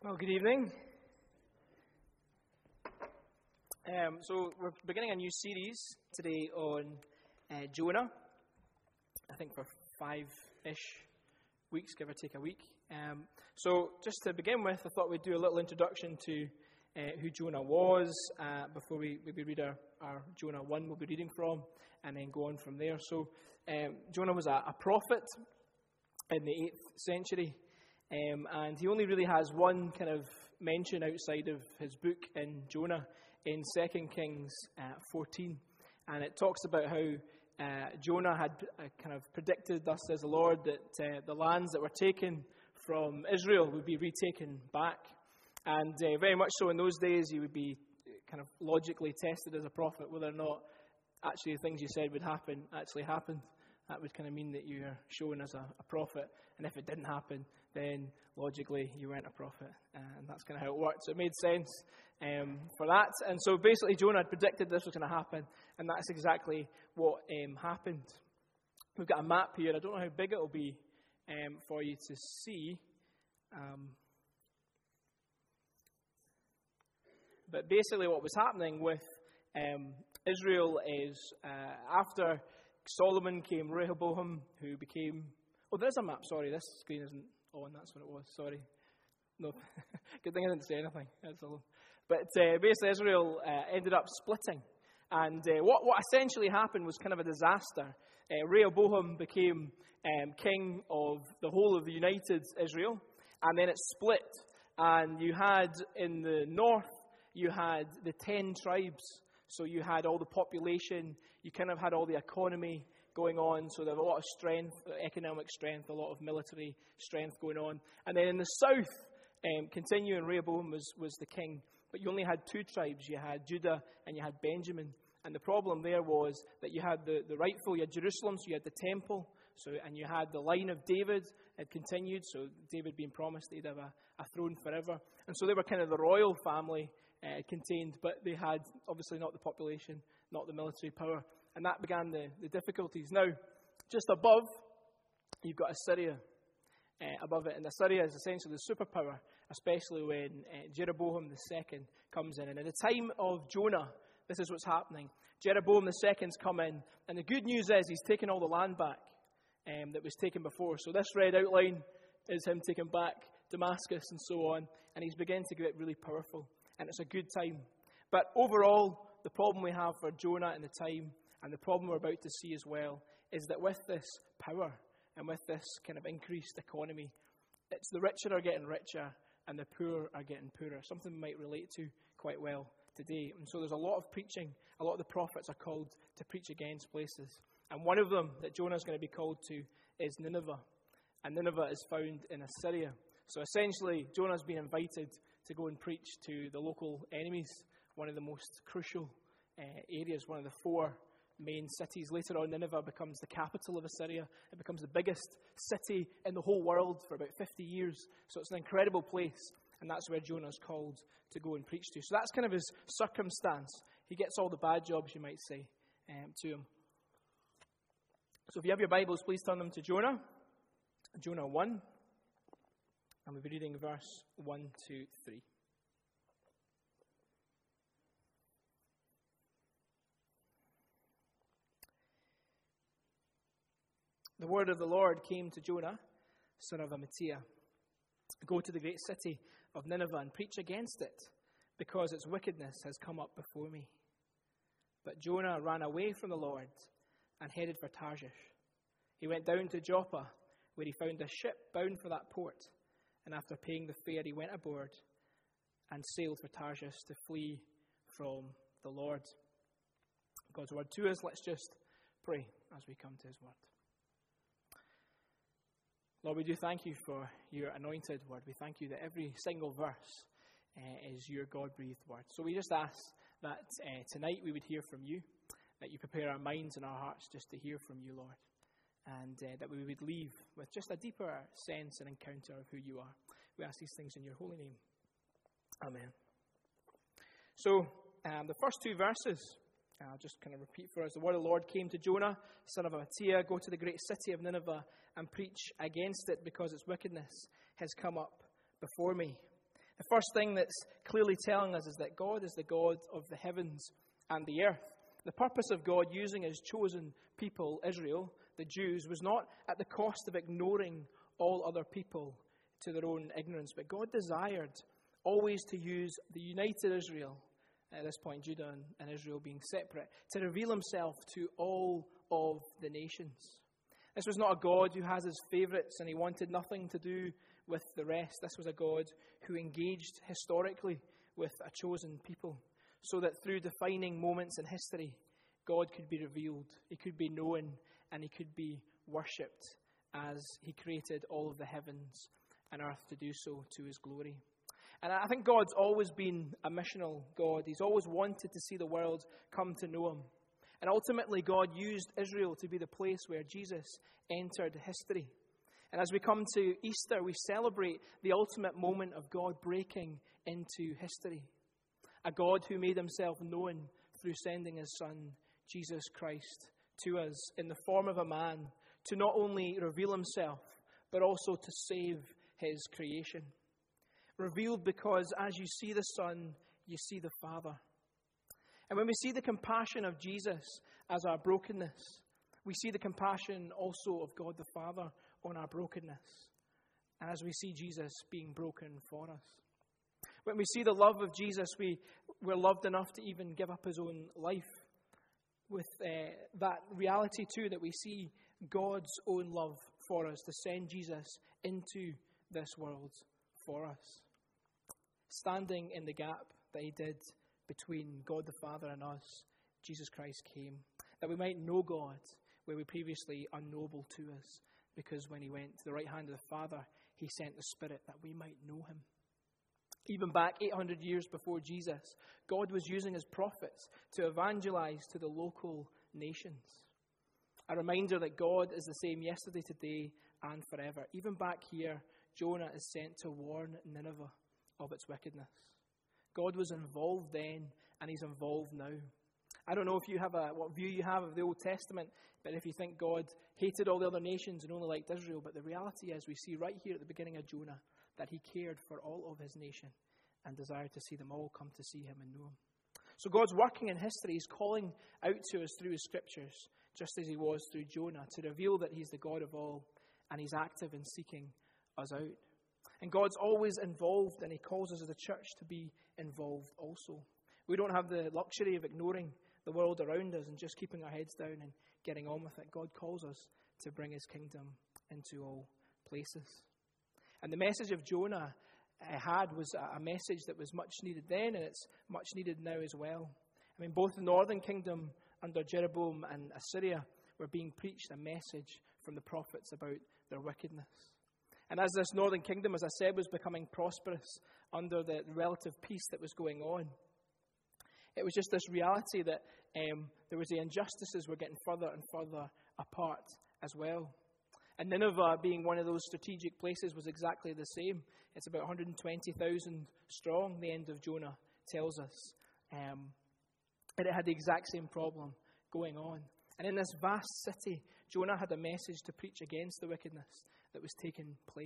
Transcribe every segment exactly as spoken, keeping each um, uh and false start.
Well, good evening. Um, so we're beginning a new series today on uh, Jonah. I think for five-ish weeks, give or take a week. Um, so just to begin with, I thought we'd do a little introduction to uh, who Jonah was uh, before we maybe read our, our Jonah one we'll be reading from, and then go on from there. So um, Jonah was a, a prophet in the eighth century. Um, and he only really has one kind of mention outside of his book in Jonah in Second Kings uh, fourteen. And it talks about how uh, Jonah had uh, kind of predicted, thus says the Lord, that uh, the lands that were taken from Israel would be retaken back. And uh, very much so in those days, you would be kind of logically tested as a prophet, whether or not actually the things you said would happen actually happened. That would kind of mean that you are shown as a, a prophet. And if it didn't happen, then logically you weren't a prophet. Uh, and that's kind of how it worked. So it made sense um, for that. And so basically Jonah had predicted this was going to happen. And that's exactly what um, happened. We've got a map here. I don't know how big it will be um, for you to see. Um, but basically what was happening with um, Israel is uh, after Solomon came Rehoboam, who became... Oh, there's a map. Sorry, this screen isn't on. That's what it was. Sorry. No. Good thing I didn't say anything. That's a little... But uh, basically, Israel uh, ended up splitting. And uh, what, what essentially happened was kind of a disaster. Uh, Rehoboam became um, king of the whole of the united Israel. And then it split. And you had, in the north, you had the ten tribes. So you had all the population, you kind of had all the economy going on, so there was a lot of strength, economic strength, a lot of military strength going on. And then in the south, um, continuing, Rehoboam was, was the king, but you only had two tribes. You had Judah and you had Benjamin. And the problem there was that you had the, the rightful, you had Jerusalem, so you had the temple, so and you had the line of David had continued, so David being promised that he'd have a, a throne forever. And so they were kind of the royal family uh, contained, but they had obviously not the population, not the military power. And that began the, the difficulties. Now, just above, you've got Assyria uh, above it. And Assyria is essentially the superpower, especially when uh, Jeroboam the second comes in. And at the time of Jonah, this is what's happening. Jeroboam the second's come in. And the good news is he's taken all the land back um, that was taken before. So this red outline is him taking back Damascus and so on. And he's beginning to get really powerful. And it's a good time. But overall, the problem we have for Jonah in the time, and the problem we're about to see as well, is that with this power and with this kind of increased economy, it's the richer are getting richer and the poor are getting poorer. Something we might relate to quite well today. And so there's a lot of preaching. A lot of the prophets are called to preach against places. And one of them that Jonah's going to be called to is Nineveh. And Nineveh is found in Assyria. So essentially, Jonah's been invited to go and preach to the local enemies, one of the most crucial uh, areas, one of the four main cities. Later on, Nineveh becomes the capital of Assyria. It becomes the biggest city in the whole world for about fifty years. So it's an incredible place, and that's where Jonah's called to go and preach to. So that's kind of his circumstance. He gets all the bad jobs, you might say, um, to him. So if you have your Bibles, please turn them to Jonah. Jonah one. And we'll be reading verse one to three. The word of the Lord came to Jonah, son of Amittai. Go to the great city of Nineveh and preach against it, because its wickedness has come up before me. But Jonah ran away from the Lord and headed for Tarshish. He went down to Joppa, where he found a ship bound for that port. And after paying the fare, he went aboard and sailed for Tarshish to flee from the Lord. God's word to us. Let's just pray as we come to his word. Lord, we do thank you for your anointed word. We thank you that every single verse uh, is your God-breathed word. So we just ask that uh, tonight we would hear from you, that you prepare our minds and our hearts just to hear from you, Lord. And uh, that we would leave with just a deeper sense and encounter of who you are. We ask these things in your holy name. Amen. So, um, the first two verses, I'll just kind of repeat for us. The word of the Lord came to Jonah, son of Amittai. Go to the great city of Nineveh and preach against it, because its wickedness has come up before me. The first thing that's clearly telling us is that God is the God of the heavens and the earth. The purpose of God using his chosen people, Israel, the Jews, was not at the cost of ignoring all other people to their own ignorance, but God desired always to use the united Israel, at this point Judah and Israel being separate, to reveal himself to all of the nations. This was not a God who has his favourites and he wanted nothing to do with the rest. This was a God who engaged historically with a chosen people, so that through defining moments in history, God could be revealed, he could be known, and he could be worshipped as he created all of the heavens and earth to do so to his glory. And I think God's always been a missional God. He's always wanted to see the world come to know him. And ultimately, God used Israel to be the place where Jesus entered history. And as we come to Easter, we celebrate the ultimate moment of God breaking into history. A God who made himself known through sending his Son, Jesus Christ, to us in the form of a man to not only reveal himself, but also to save his creation. Revealed because as you see the Son, you see the Father. And when we see the compassion of Jesus as our brokenness, we see the compassion also of God the Father on our brokenness. And as we see Jesus being broken for us. When we see the love of Jesus, we, we're loved enough to even give up his own life. With uh, that reality too, that we see God's own love for us to send Jesus into this world for us. Standing in the gap that he did between God the Father and us, Jesus Christ came, that we might know God where we previously unknowable to us, because when he went to the right hand of the Father, he sent the Spirit that we might know him. Even back eight hundred years before Jesus, God was using his prophets to evangelize to the local nations. A reminder that God is the same yesterday, today, and forever. Even back here, Jonah is sent to warn Nineveh of its wickedness. God was involved then, and he's involved now. I don't know if you have a what view you have of the Old Testament, but if you think God hated all the other nations and only liked Israel, but the reality is we see right here at the beginning of Jonah that he cared for all of his nation and desired to see them all come to see him and know him. So God's working in history. He's calling out to us through his scriptures, just as he was through Jonah, to reveal that he's the God of all, and he's active in seeking us out. And God's always involved, and he calls us as a church to be involved also. We don't have the luxury of ignoring the world around us and just keeping our heads down and getting on with it. God calls us to bring his kingdom into all places. And the message of Jonah uh, had was a message that was much needed then, and it's much needed now as well. I mean, both the northern kingdom under Jeroboam and Assyria were being preached a message from the prophets about their wickedness. And as this northern kingdom, as I said, was becoming prosperous under the relative peace that was going on, it was just this reality that um, there was the injustices were getting further and further apart as well. And Nineveh, being one of those strategic places, was exactly the same. It's about one hundred twenty thousand strong, the end of Jonah tells us. Um, and it had the exact same problem going on. And in this vast city, Jonah had a message to preach against the wickedness that was taking place.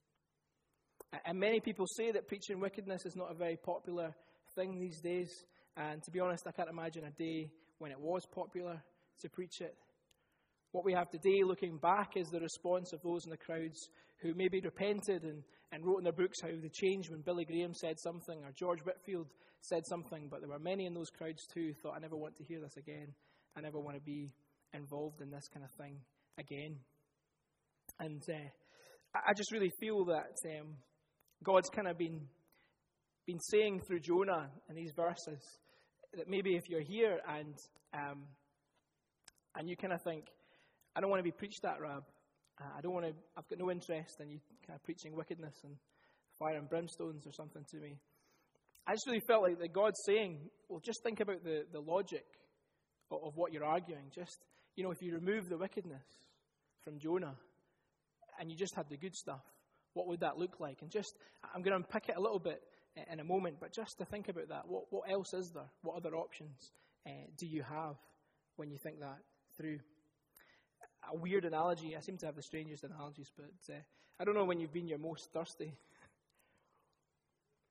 And many people say that preaching wickedness is not a very popular thing these days. And to be honest, I can't imagine a day when it was popular to preach it. What we have today, looking back, is the response of those in the crowds who maybe repented and, and wrote in their books how they changed when Billy Graham said something or George Whitfield said something. But there were many in those crowds too who thought, I never want to hear this again. I never want to be involved in this kind of thing again. And uh, I just really feel that um, God's kind of been, been saying through Jonah in these verses that maybe if you're here and um, and you kind of think, I don't want to be preached at, Rab. Uh, I don't want to, I've got no interest in you kind of preaching wickedness and fire and brimstones or something to me. I just really felt like that God's saying, well, just think about the, the logic of, of what you're arguing. Just, you know, if you remove the wickedness from Jonah and you just had the good stuff, what would that look like? And just, I'm going to unpick it a little bit in a moment, but just to think about that, what, what else is there? What other options uh, do you have when you think that through? A weird analogy. I seem to have the strangest analogies, but uh, I don't know when you've been your most thirsty.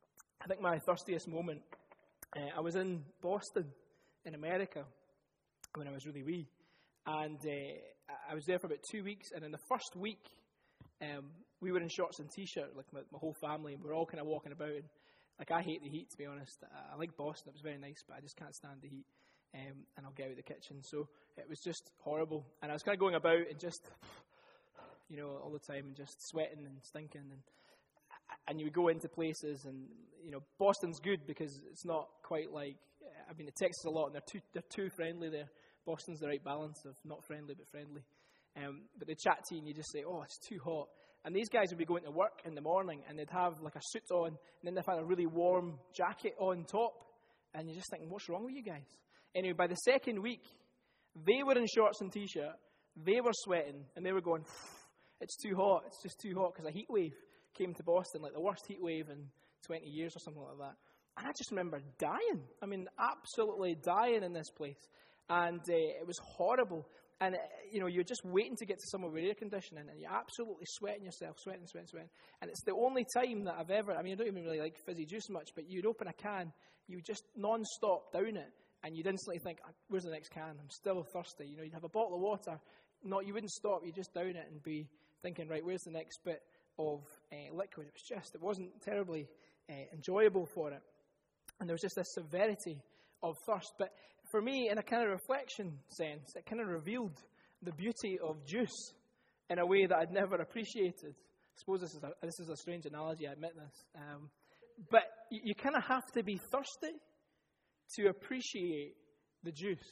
I think my thirstiest moment, uh, I was in Boston, in America, when I was really wee. And uh, I was there for about two weeks. And in the first week, um, we were in shorts and T-shirt, like my, my whole family. And we were all kind of walking about. And, like, I hate the heat, to be honest. I, I like Boston. It was very nice, but I just can't stand the heat. Um, and I'll get out of the kitchen. So it was just horrible. And I was kind of going about and just, you know, all the time and just sweating and stinking. And and you would go into places and, you know, Boston's good because it's not quite like, I've been to Texas a lot and they're too, they're too friendly there. Boston's the right balance of not friendly but friendly. Um, but they chat to you and you just say, oh, it's too hot. And these guys would be going to work in the morning and they'd have like a suit on and then they'd have a really warm jacket on top. And you're just thinking, what's wrong with you guys? Anyway, by the second week, they were in shorts and T-shirt. They were sweating and they were going, it's too hot. It's just too hot because a heat wave came to Boston, like the worst heat wave in twenty years or something like that. And I just remember dying. I mean, absolutely dying in this place. And uh, it was horrible. And, uh, you know, you're just waiting to get to somewhere with air conditioning and you're absolutely sweating yourself, sweating, sweating, sweating. And it's the only time that I've ever, I mean, I don't even really like fizzy juice much, but you'd open a can, you just non-stop down it, and you'd instantly think, where's the next can? I'm still thirsty. You know, you'd have a bottle of water. Not, you wouldn't stop. You'd just down it and be thinking, right, where's the next bit of uh, liquid? It was just, it wasn't terribly uh, enjoyable for it. And there was just this severity of thirst. But for me, in a kind of reflection sense, it kind of revealed the beauty of juice in a way that I'd never appreciated. I suppose this is a, this is a strange analogy, I admit this. Um, but you, you kind of have to be thirsty to appreciate the juice.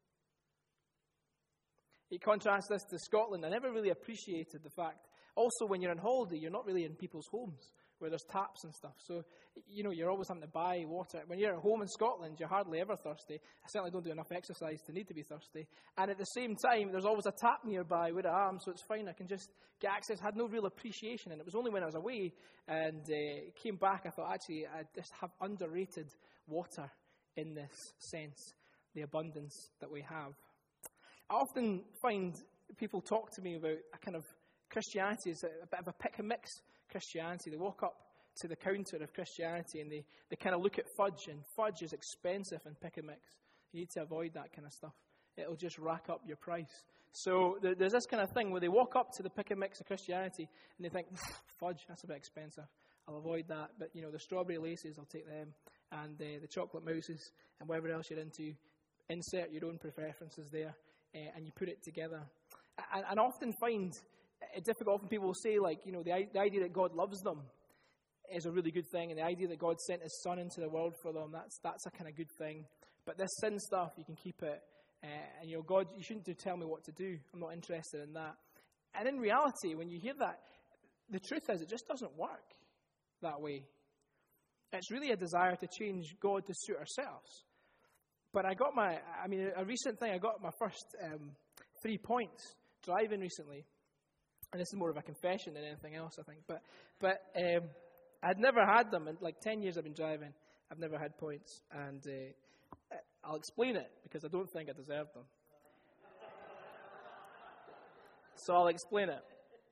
You contrast this to Scotland. I never really appreciated the fact. Also, when you're on holiday, you're not really in people's homes where there's taps and stuff. So, you know, you're always having to buy water. When you're at home in Scotland, you're hardly ever thirsty. I certainly don't do enough exercise to need to be thirsty. And at the same time, there's always a tap nearby where I am, so it's fine. I can just get access. I had no real appreciation. And it was only when I was away and uh, came back, I thought, actually, I just have underrated water in this sense, the abundance that we have. I often find people talk to me about a kind of Christianity is a bit of a pick and mix Christianity. They walk up to the counter of Christianity and they, they kind of look at fudge, and fudge is expensive in pick and mix. You need to avoid that kind of stuff. It'll just rack up your price. So there, there's this kind of thing where they walk up to the pick and mix of Christianity and they think, fudge, that's a bit expensive. I'll avoid that. But, you know, the strawberry laces, I'll take them. And uh, the chocolate mouses and whatever else you're into, insert your own preferences there uh, and you put it together. And, and I often find it difficult. Often people will say, like, you know, the, the idea that God loves them is a really good thing, and the idea that God sent His Son into the world for them, that's that's a kind of good thing. But this sin stuff, you can keep it. Uh, and, you know, God, you shouldn't do, tell me what to do. I'm not interested in that. And in reality, when you hear that, the truth is it just doesn't work that way. It's really a desire to change God to suit ourselves. But I got my, I mean, a recent thing, I got my first um, three points driving recently. And this is more of a confession than anything else, I think. But but um, I'd never had them. In like ten years I've been driving, I've never had points. And uh, I'll explain it because I don't think I deserve them. So I'll explain it.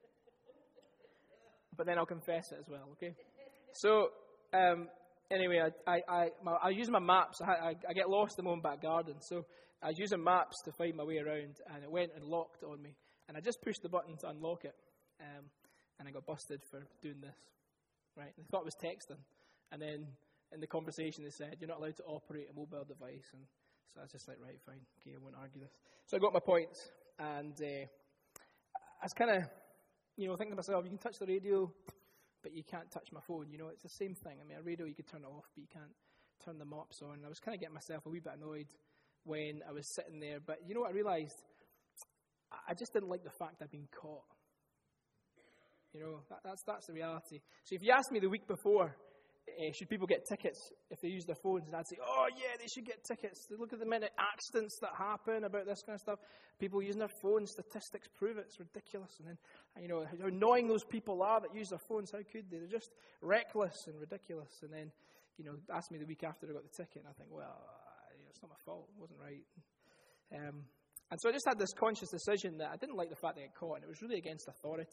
But then I'll confess it as well, okay? So, um, anyway, I I I, my, I use my maps. I, I, I get lost in my own back garden. So I was using maps to find my way around, and it went and locked on me. And I just pushed the button to unlock it, um, and I got busted for doing this. Right? They thought I was texting. And then in the conversation they said, you're not allowed to operate a mobile device. And so I was just like, right, fine. Okay, I won't argue this. So I got my points, and uh, I was kind of, you know, thinking to myself, you can touch the radio, but you can't touch my phone. You know, it's the same thing. I mean, a radio, you could turn it off, but you can't turn the maps on. And I was kind of getting myself a wee bit annoyed when I was sitting there. But you know what I realized? I just didn't like the fact I'd been caught. You know, that, that's that's the reality. So if you asked me the week before, uh, should people get tickets if they use their phones, and I'd say, oh yeah, they should get tickets. They look at the minute accidents that happen about this kind of stuff. People using their phones, statistics prove it. It's ridiculous. And then, you know, how annoying those people are that use their phones. How could they? They're just reckless and ridiculous. And then, you know, ask me the week after I got the ticket, and I think, well, uh, it's not my fault. It wasn't right. Um, And so I just had this conscious decision that I didn't like the fact that I got caught, and it was really against authority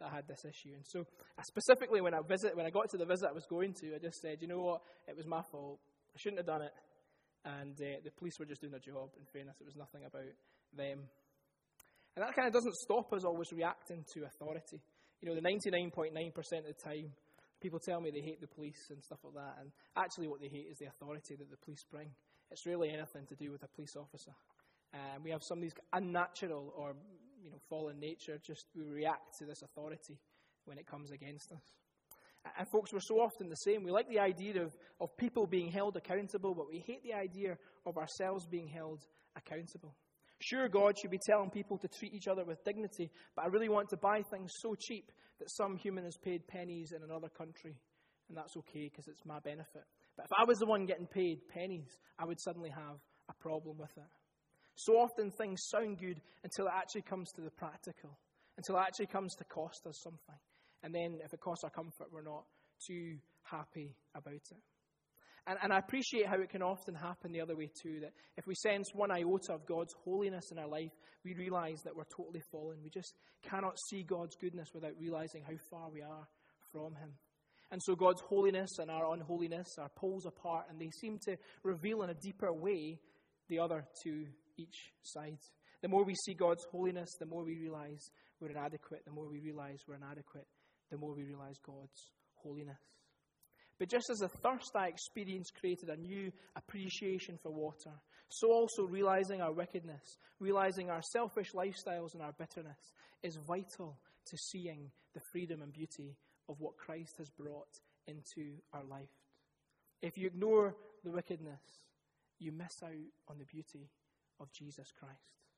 that I had this issue. And so I specifically, when I visit, when I got to the visit I was going to, I just said, you know what, it was my fault. I shouldn't have done it. And uh, the police were just doing their job. In fairness, it was nothing about them. And that kind of doesn't stop us always reacting to authority. You know, the ninety-nine point nine percent of the time, people tell me they hate the police and stuff like that. And actually what they hate is the authority that the police bring. It's really anything to do with a police officer. And um, we have some of these unnatural or, you know, fallen nature. Just we react to this authority when it comes against us. And folks, we're so often the same. We like the idea of, of people being held accountable, but we hate the idea of ourselves being held accountable. Sure, God should be telling people to treat each other with dignity, but I really want to buy things so cheap that some human has paid pennies in another country, and that's okay because it's my benefit. But if I was the one getting paid pennies, I would suddenly have a problem with it. So often things sound good until it actually comes to the practical, until it actually comes to cost us something. And then if it costs our comfort, we're not too happy about it. And, and I appreciate how it can often happen the other way too, that if we sense one iota of God's holiness in our life, we realize that we're totally fallen. We just cannot see God's goodness without realizing how far we are from Him. And so God's holiness and our unholiness are poles apart, and they seem to reveal in a deeper way the other to each side. The more we see God's holiness, the more we realize we're inadequate. The more we realize we're inadequate, the more we realize God's holiness. But just as the thirst I experienced created a new appreciation for water, so also realizing our wickedness, realizing our selfish lifestyles and our bitterness is vital to seeing the freedom and beauty of what Christ has brought into our life. If you ignore the wickedness, you miss out on the beauty of Jesus Christ.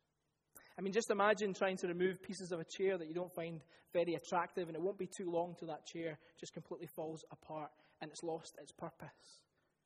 I mean, just imagine trying to remove pieces of a chair that you don't find very attractive, and it won't be too long till that chair just completely falls apart and it's lost its purpose.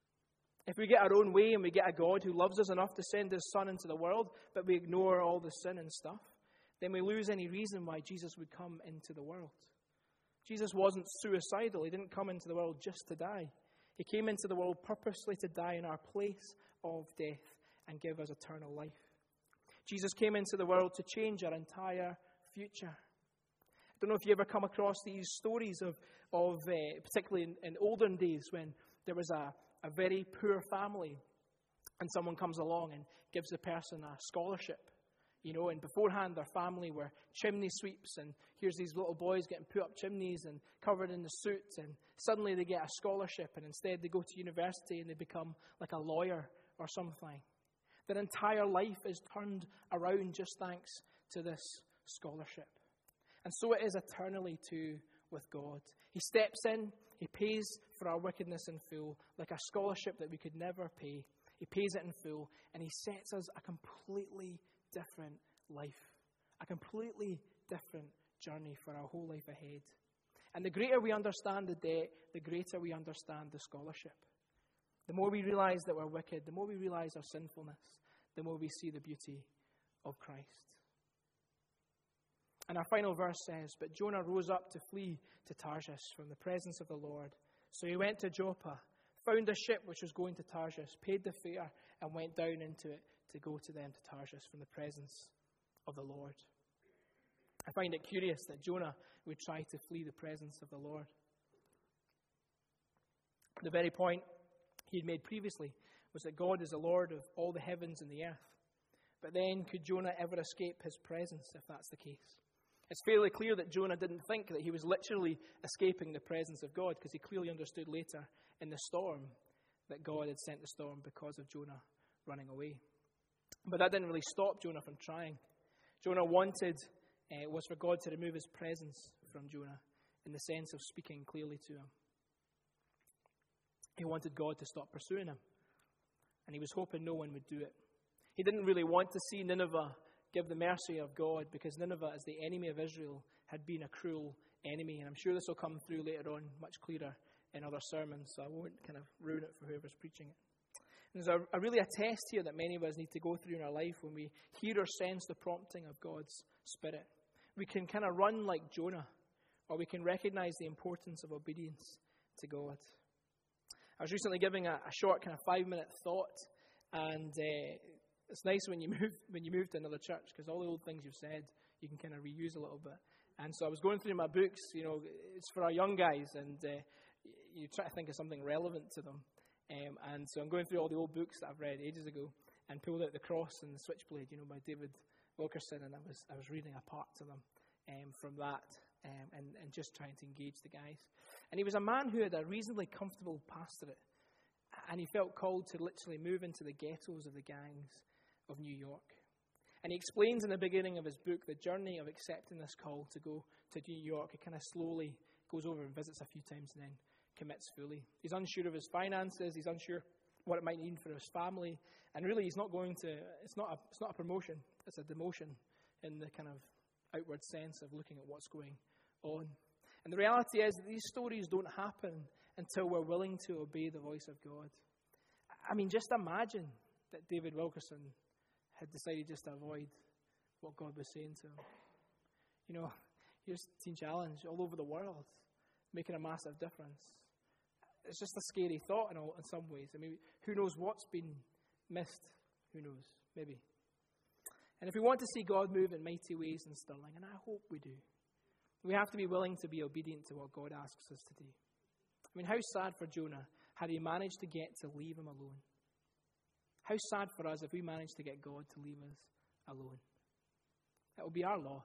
If we get our own way and we get a God who loves us enough to send His Son into the world, but we ignore all the sin and stuff, then we lose any reason why Jesus would come into the world. Jesus wasn't suicidal. He didn't come into the world just to die. He came into the world purposely to die in our place of death and give us eternal life. Jesus came into the world to change our entire future. I don't know if you ever come across these stories of, of uh, particularly in, in olden days when there was a, a very poor family and someone comes along and gives the person a scholarship. You know, and beforehand their family were chimney sweeps, and here's these little boys getting put up chimneys and covered in the soot, and suddenly they get a scholarship, and instead they go to university and they become like a lawyer or something. Their entire life is turned around just thanks to this scholarship. And so it is eternally too with God. He steps in, He pays for our wickedness in full, like a scholarship that we could never pay. He pays it in full, and He sets us a completely different life, a completely different journey for our whole life ahead. And the greater we understand the debt, the greater we understand the scholarship. The more we realize that we're wicked, the more we realize our sinfulness, the more we see the beauty of Christ. And our final verse says, "But Jonah rose up to flee to Tarshish from the presence of the Lord. So he went to Joppa, found a ship which was going to Tarshish, paid the fare, and went down into it to go to them to Tarshish from the presence of the Lord." I find it curious that Jonah would try to flee the presence of the Lord. The very point he had made previously was that God is the Lord of all the heavens and the earth. But then, could Jonah ever escape His presence if that's the case? It's fairly clear that Jonah didn't think that he was literally escaping the presence of God, because he clearly understood later in the storm that God had sent the storm because of Jonah running away. But that didn't really stop Jonah from trying. Jonah wanted uh, was for God to remove His presence from Jonah in the sense of speaking clearly to him. He wanted God to stop pursuing him, and he was hoping no one would do it. He didn't really want to see Nineveh give the mercy of God, because Nineveh, as the enemy of Israel, had been a cruel enemy. And I'm sure this will come through later on much clearer in other sermons, so I won't kind of ruin it for whoever's preaching it. And there's a, a really a test here that many of us need to go through in our life when we hear or sense the prompting of God's Spirit. We can kind of run like Jonah, or we can recognize the importance of obedience to God. I was recently giving a, a short kind of five-minute thought, and uh, it's nice when you move when you move to another church, because all the old things you've said you can kind of reuse a little bit. And so I was going through my books, you know, it's for our young guys, and uh, you try to think of something relevant to them. Um, and so I'm going through all the old books that I've read ages ago, and pulled out The Cross and the Switchblade, you know, by David Wilkerson, and I was I was reading a part to them um, from that, um, and, and just trying to engage the guys. And he was a man who had a reasonably comfortable pastorate, and he felt called to literally move into the ghettos of the gangs of New York. And he explains in the beginning of his book the journey of accepting this call to go to New York. He kind of slowly goes over and visits a few times and then commits fully. He's unsure of his finances. He's unsure what it might mean for his family. And really, he's not going to, it's not a, it's not a promotion. It's a demotion in the kind of outward sense of looking at what's going on. And the reality is that these stories don't happen until we're willing to obey the voice of God. I mean, just imagine that David Wilkerson had decided just to avoid what God was saying to him. You know, here's Teen Challenge all over the world, making a massive difference. It's just a scary thought in, all, in some ways. I mean, who knows what's been missed? Who knows? Maybe. And if we want to see God move in mighty ways in Stirling, and I hope we do, we have to be willing to be obedient to what God asks us to do. I mean, how sad for Jonah had he managed to get to leave him alone. How sad for us if we manage to get God to leave us alone. It will be our loss.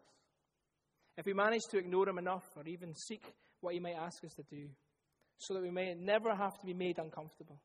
If we manage to ignore him enough or even seek what he might ask us to do so that we may never have to be made uncomfortable.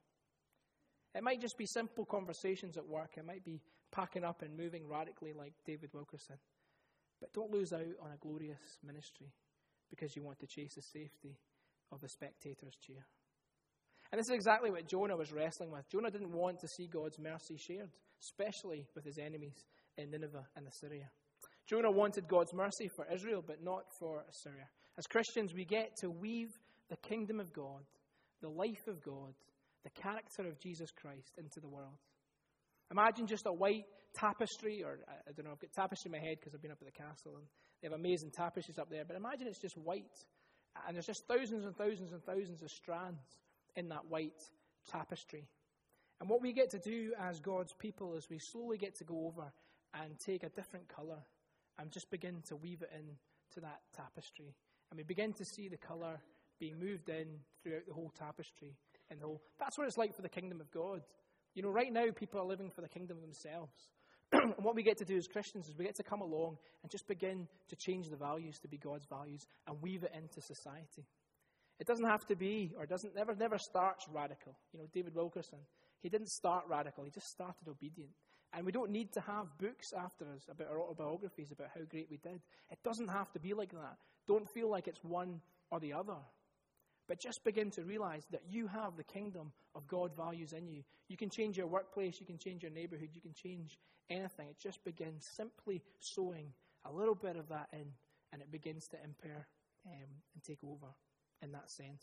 It might just be simple conversations at work. It might be packing up and moving radically like David Wilkerson. But don't lose out on a glorious ministry because you want to chase the safety of the spectator's chair. And this is exactly what Jonah was wrestling with. Jonah didn't want to see God's mercy shared, especially with his enemies in Nineveh and Assyria. Jonah wanted God's mercy for Israel, but not for Assyria. As Christians, we get to weave the kingdom of God, the life of God, the character of Jesus Christ into the world. Imagine just a white tapestry, or I don't know, I've got tapestry in my head because I've been up at the castle, and they have amazing tapestries up there, but imagine it's just white, and there's just thousands and thousands and thousands of strands in that white tapestry. And what we get to do as God's people is we slowly get to go over and take a different colour and just begin to weave it in to that tapestry. And we begin to see the colour being moved in throughout the whole tapestry. And the whole, that's what it's like for the kingdom of God. You know, right now people are living for the kingdom themselves. And what we get to do as Christians is we get to come along and just begin to change the values to be God's values and weave it into society. It doesn't have to be, or doesn't never never starts radical. You know, David Wilkerson, he didn't start radical. He just started obedient. And we don't need to have books after us about our autobiographies about how great we did. It doesn't have to be like that. Don't feel like it's one or the other. But just begin to realize that you have the kingdom of God values in you. You can change your workplace. You can change your neighborhood. You can change anything. It just begins simply sowing a little bit of that in, and it begins to impair um, and take over in that sense.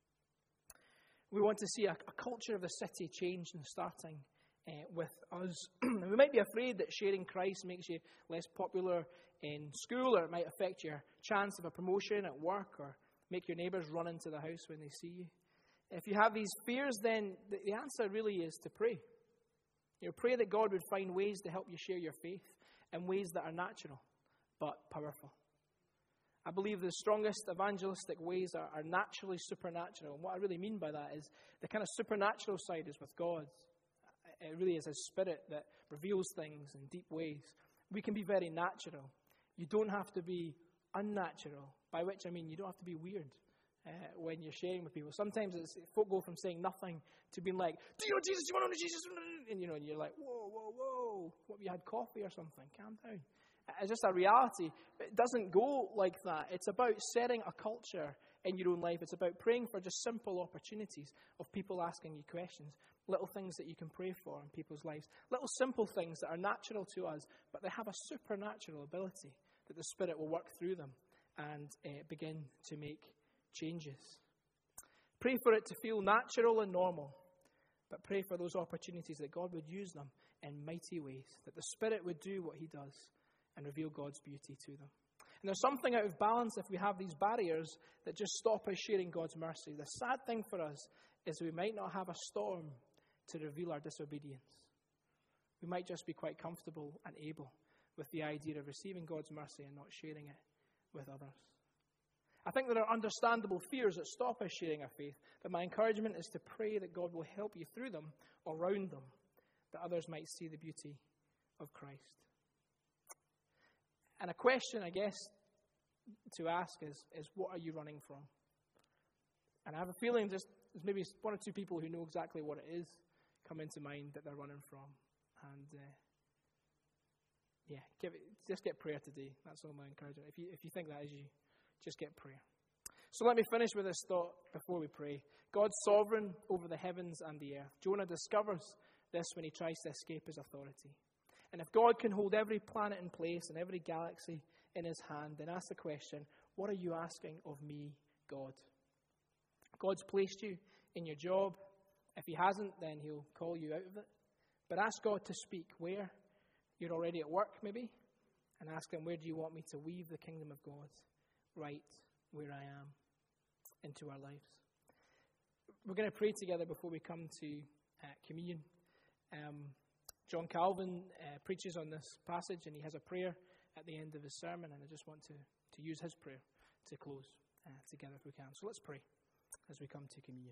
We want to see a, a culture of the city change and starting uh, with us. We might be afraid that sharing Christ makes you less popular in school, or it might affect your chance of a promotion at work, or make your neighbours run into the house when they see you. If you have these fears, then the, the answer really is to pray. You know, pray that God would find ways to help you share your faith in ways that are natural but powerful. I believe the strongest evangelistic ways are, are naturally supernatural. And what I really mean by that is the kind of supernatural side is with God. It really is His Spirit that reveals things in deep ways. We can be very natural. You don't have to be unnatural, by which I mean you don't have to be weird uh, when you're sharing with people. Sometimes it's, folk go from saying nothing to being like, do you know Jesus? Do you want to know Jesus? And, you know, and you're like, whoa, whoa, whoa. What, have you had coffee or something? Calm down. It's just a reality. It doesn't go like that. It's about setting a culture in your own life. It's about praying for just simple opportunities of people asking you questions, little things that you can pray for in people's lives, little simple things that are natural to us, but they have a supernatural ability that the Spirit will work through them and uh, begin to make changes. Pray for it to feel natural and normal, but pray for those opportunities that God would use them in mighty ways, that the Spirit would do what He does and reveal God's beauty to them. And there's something out of balance if we have these barriers that just stop us sharing God's mercy. The sad thing for us is we might not have a storm to reveal our disobedience. We might just be quite comfortable and able with the idea of receiving God's mercy and not sharing it with others. I think there are understandable fears that stop us sharing our faith, but my encouragement is to pray that God will help you through them or around them, that others might see the beauty of Christ. And a question, I guess, to ask is, is what are you running from? And I have a feeling just there's maybe one or two people who know exactly what it is come into mind that they're running from. And uh, yeah, give it, just get prayer today. That's all my encouragement. If you if you think that is you, just get prayer. So let me finish with this thought before we pray. God's sovereign over the heavens and the earth. Jonah discovers this when he tries to escape his authority. And if God can hold every planet in place and every galaxy in his hand, then ask the question, what are you asking of me, God? God's placed you in your job. If he hasn't, then he'll call you out of it. But ask God to speak where you're already at work, maybe, and ask him, where do you want me to weave the kingdom of God right where I am into our lives? We're going to pray together before we come to uh, communion. Um, John Calvin uh, preaches on this passage, and he has a prayer at the end of his sermon, and I just want to, to use his prayer to close uh, together if we can. So let's pray as we come to communion.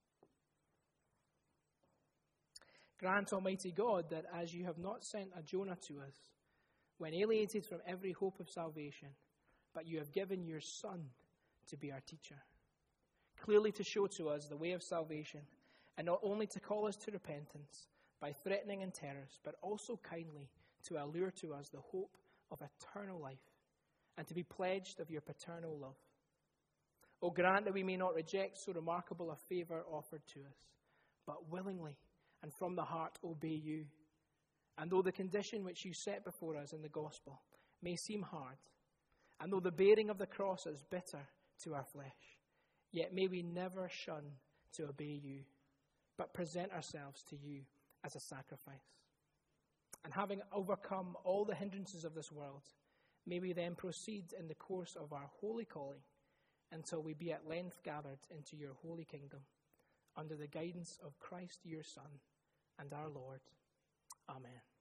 Grant, Almighty God, that as you have not sent a Jonah to us, when alienated from every hope of salvation, but you have given your Son to be our teacher, clearly to show to us the way of salvation, and not only to call us to repentance by threatening and terrors, but also kindly to allure to us the hope of eternal life, and to be pledged of your paternal love. O grant that we may not reject so remarkable a favour offered to us, but willingly and from the heart obey you. And though the condition which you set before us in the gospel may seem hard, and though the bearing of the cross is bitter to our flesh, yet may we never shun to obey you, but present ourselves to you as a sacrifice. And having overcome all the hindrances of this world, may we then proceed in the course of our holy calling until we be at length gathered into your holy kingdom, under the guidance of Christ your Son and our Lord. Amen.